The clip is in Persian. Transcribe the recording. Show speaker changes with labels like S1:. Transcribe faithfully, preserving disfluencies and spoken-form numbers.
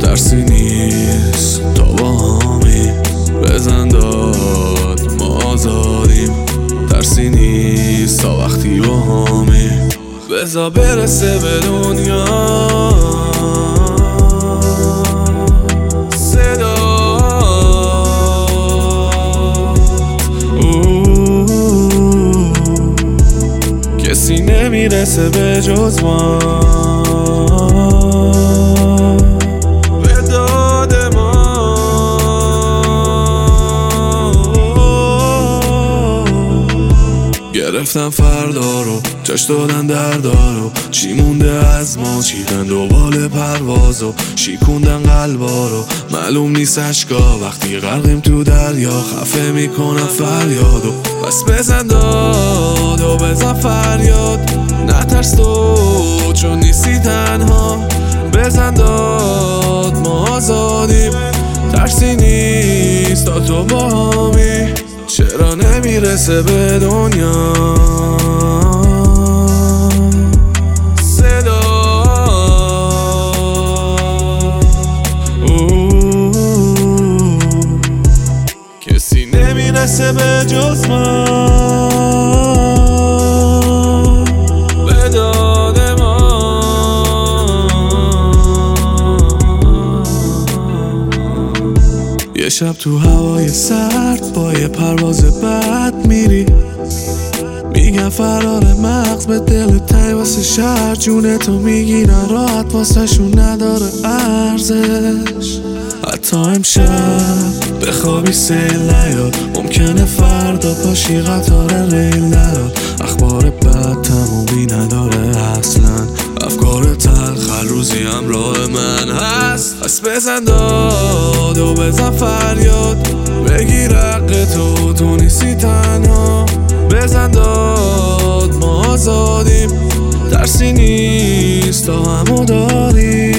S1: ترسی نیست تا با همی بزن داد ما آزادیم. ترسی نیست تا وقتی با همی بزا برسه به دنیا صدا. کسی نمیرسه به جز ما به داد ما. گرفتم فردا رو جاش دادن دردا رو، چی مونده از ما چیدن دوبال پروازو، شیکوندن قلبا رو معلوم نیست اشکا وقتی غرقیم تو دریا خفه میکنم فریادو. بس بزن داد و بزن فریاد نترس تو چون نیستی تنها. بزن داد ما آزادیم ترسی نیست تا تو با همی. چرا نمیرسه به دنیا صدا. کسی نمیرسه به جز ما به داد ما. یه شب تو هوای سرد با یه پرواز بد میری، میگن فرار مغز به دل تنگ واسه شهر، جون تو میگیرن راحت واسه شون نداره ارزش. حتی امشب بخوابی سیل نیاد ممکنه فردا پاشی قطار ریل نیاد. اخبار بد تمومی نداره اصلا، افکار تلخ هر روزی همراه من هست. پس بزن داد و بزن فریاد بگیر حق تو تو نیستی تنها. بزن داد ما آزادیم ترسی نیست تا همو داریم.